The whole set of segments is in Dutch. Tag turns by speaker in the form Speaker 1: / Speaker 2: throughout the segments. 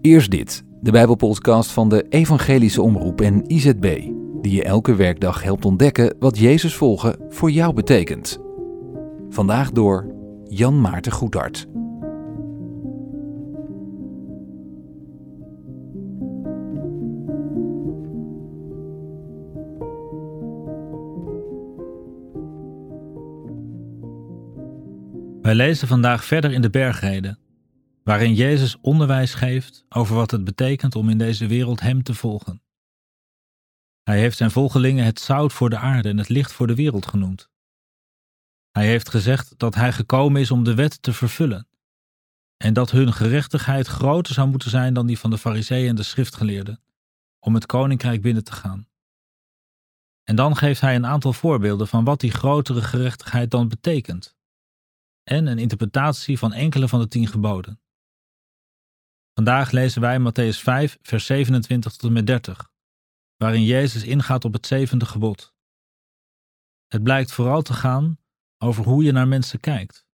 Speaker 1: Eerst dit, de Bijbelpodcast van de Evangelische Omroep en IZB, die je elke werkdag helpt ontdekken wat Jezus volgen voor jou betekent. Vandaag door Jan Maarten Goedhart.
Speaker 2: Wij lezen vandaag verder in de Bergrede, waarin Jezus onderwijs geeft over wat het betekent om in deze wereld Hem te volgen. Hij heeft zijn volgelingen het zout voor de aarde en het licht voor de wereld genoemd. Hij heeft gezegd dat Hij gekomen is om de wet te vervullen en dat hun gerechtigheid groter zou moeten zijn dan die van de Farizeeën en de schriftgeleerden, om het koninkrijk binnen te gaan. En dan geeft Hij een aantal voorbeelden van wat die grotere gerechtigheid dan betekent en een interpretatie van enkele van de 10 geboden. Vandaag lezen wij Mattheüs 5, vers 27 tot en met 30, waarin Jezus ingaat op het 7e gebod. Het blijkt vooral te gaan over hoe je naar mensen kijkt.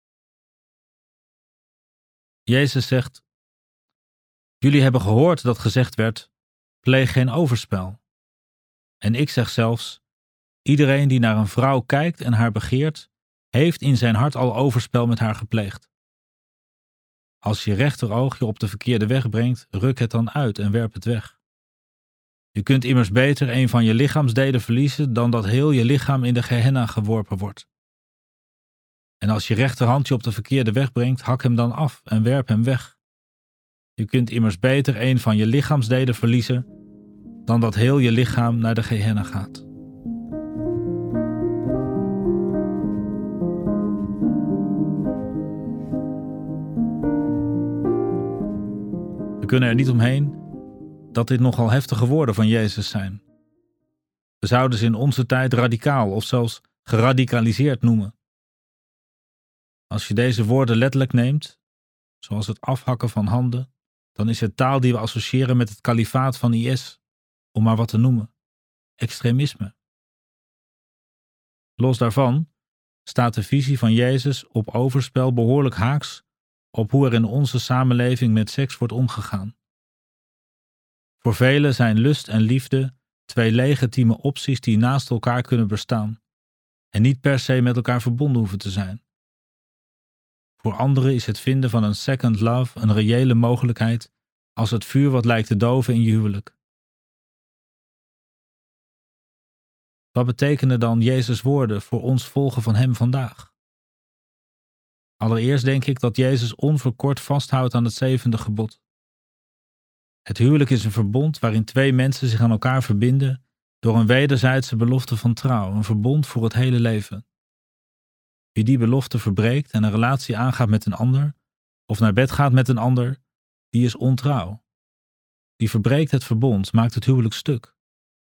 Speaker 2: Jezus zegt: jullie hebben gehoord dat gezegd werd, pleeg geen overspel. En ik zeg zelfs, iedereen die naar een vrouw kijkt en haar begeert, heeft in zijn hart al overspel met haar gepleegd. Als je rechteroog je op de verkeerde weg brengt, ruk het dan uit en werp het weg. Je kunt immers beter een van je lichaamsdelen verliezen dan dat heel je lichaam in de Gehenna geworpen wordt. En als je rechterhand je op de verkeerde weg brengt, hak hem dan af en werp hem weg. Je kunt immers beter een van je lichaamsdelen verliezen dan dat heel je lichaam naar de Gehenna gaat. We kunnen er niet omheen dat dit nogal heftige woorden van Jezus zijn. We zouden ze in onze tijd radicaal of zelfs geradicaliseerd noemen. Als je deze woorden letterlijk neemt, zoals het afhakken van handen, dan is het taal die we associëren met het kalifaat van IS, om maar wat te noemen, extremisme. Los daarvan staat de visie van Jezus op overspel behoorlijk haaks op hoe er in onze samenleving met seks wordt omgegaan. Voor velen zijn lust en liefde 2 legitieme opties die naast elkaar kunnen bestaan en niet per se met elkaar verbonden hoeven te zijn. Voor anderen is het vinden van een second love een reële mogelijkheid als het vuur wat lijkt te doven in je huwelijk. Wat betekenen dan Jezus' woorden voor ons volgen van Hem vandaag? Allereerst denk ik dat Jezus onverkort vasthoudt aan het 7e gebod. Het huwelijk is een verbond waarin 2 mensen zich aan elkaar verbinden door een wederzijdse belofte van trouw, een verbond voor het hele leven. Wie die belofte verbreekt en een relatie aangaat met een ander, of naar bed gaat met een ander, die is ontrouw. Die verbreekt het verbond, maakt het huwelijk stuk.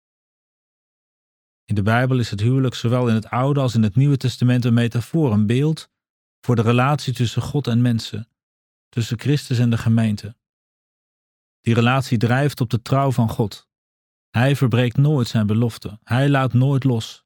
Speaker 2: In de Bijbel is het huwelijk zowel in het Oude als in het Nieuwe Testament een metafoor, een beeld voor de relatie tussen God en mensen, tussen Christus en de gemeente. Die relatie drijft op de trouw van God. Hij verbreekt nooit zijn belofte. Hij laat nooit los.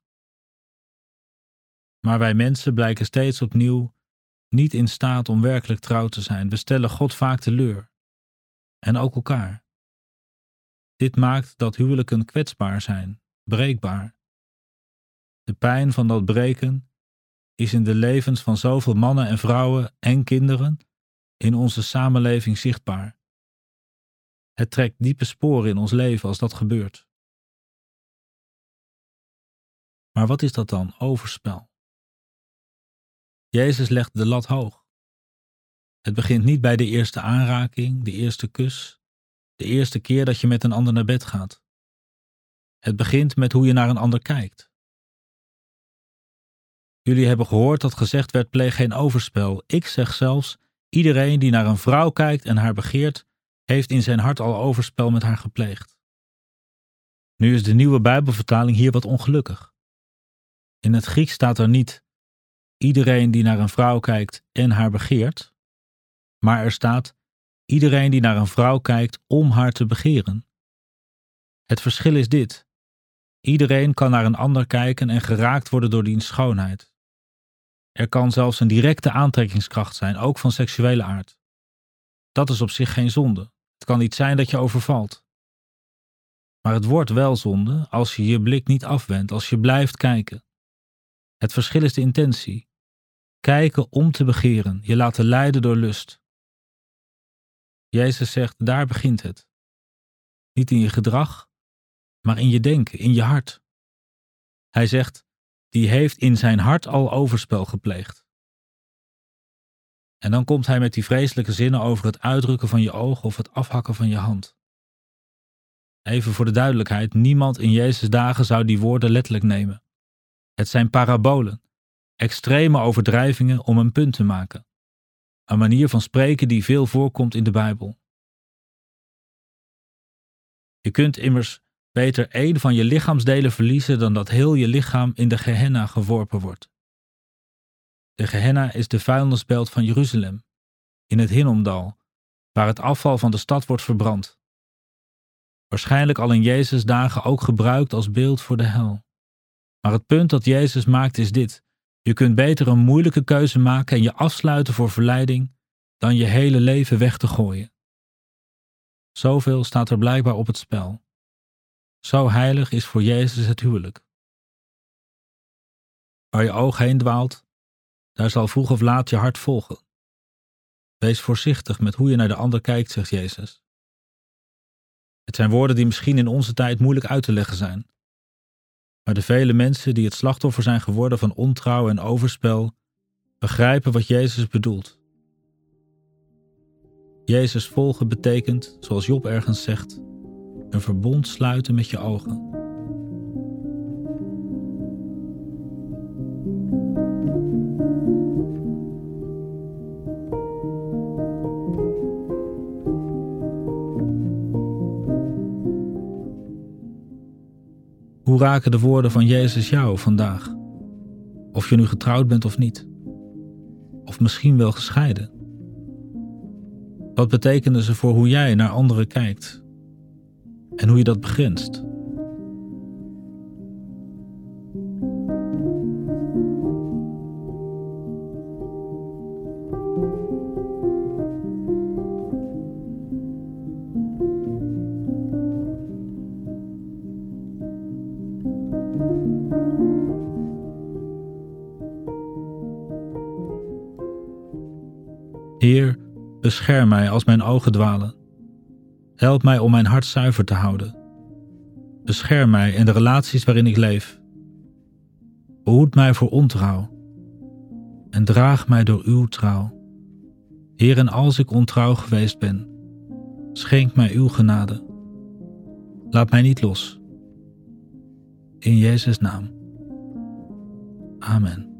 Speaker 2: Maar wij mensen blijken steeds opnieuw niet in staat om werkelijk trouw te zijn. We stellen God vaak teleur. En ook elkaar. Dit maakt dat huwelijken kwetsbaar zijn, breekbaar. De pijn van dat breken is in de levens van zoveel mannen en vrouwen en kinderen in onze samenleving zichtbaar. Het trekt diepe sporen in ons leven als dat gebeurt. Maar wat is dat dan, overspel? Jezus legt de lat hoog. Het begint niet bij de eerste aanraking, de eerste kus, de eerste keer dat je met een ander naar bed gaat. Het begint met hoe je naar een ander kijkt. Jullie hebben gehoord dat gezegd werd, pleeg geen overspel. Ik zeg zelfs, iedereen die naar een vrouw kijkt en haar begeert, heeft in zijn hart al overspel met haar gepleegd. Nu is de nieuwe Bijbelvertaling hier wat ongelukkig. In het Grieks staat er niet, iedereen die naar een vrouw kijkt en haar begeert, maar er staat, iedereen die naar een vrouw kijkt om haar te begeren. Het verschil is dit. Iedereen kan naar een ander kijken en geraakt worden door diens schoonheid. Er kan zelfs een directe aantrekkingskracht zijn, ook van seksuele aard. Dat is op zich geen zonde. Het kan iets zijn dat je overvalt. Maar het wordt wel zonde als je je blik niet afwendt, als je blijft kijken. Het verschil is de intentie. Kijken om te begeren, je laten leiden door lust. Jezus zegt, daar begint het. Niet in je gedrag, maar in je denken, in je hart. Hij zegt, die heeft in zijn hart al overspel gepleegd. En dan komt hij met die vreselijke zinnen over het uitdrukken van je oog of het afhakken van je hand. Even voor de duidelijkheid, niemand in Jezus' dagen zou die woorden letterlijk nemen. Het zijn parabolen, extreme overdrijvingen om een punt te maken. Een manier van spreken die veel voorkomt in de Bijbel. Je kunt immers beter één van je lichaamsdelen verliezen dan dat heel je lichaam in de Gehenna geworpen wordt. De Gehenna is de vuilnisbelt van Jeruzalem, in het Hinnomdal, waar het afval van de stad wordt verbrand. Waarschijnlijk al in Jezus' dagen ook gebruikt als beeld voor de hel. Maar het punt dat Jezus maakt is dit: je kunt beter een moeilijke keuze maken en je afsluiten voor verleiding dan je hele leven weg te gooien. Zoveel staat er blijkbaar op het spel. Zo heilig is voor Jezus het huwelijk. Waar je oog heen dwaalt, daar zal vroeg of laat je hart volgen. Wees voorzichtig met hoe je naar de ander kijkt, zegt Jezus. Het zijn woorden die misschien in onze tijd moeilijk uit te leggen zijn. Maar de vele mensen die het slachtoffer zijn geworden van ontrouw en overspel, begrijpen wat Jezus bedoelt. Jezus volgen betekent, zoals Job ergens zegt, een verbond sluiten met je ogen. Hoe raken de woorden van Jezus jou vandaag? Of je nu getrouwd bent of niet? Of misschien wel gescheiden? Wat betekenen ze voor hoe jij naar anderen kijkt? En hoe je dat begrenst? Heer, bescherm mij als mijn ogen dwalen. Help mij om mijn hart zuiver te houden. Bescherm mij in de relaties waarin ik leef. Behoed mij voor ontrouw. En draag mij door uw trouw. Heer, en als ik ontrouw geweest ben, schenk mij uw genade. Laat mij niet los. In Jezus' naam. Amen.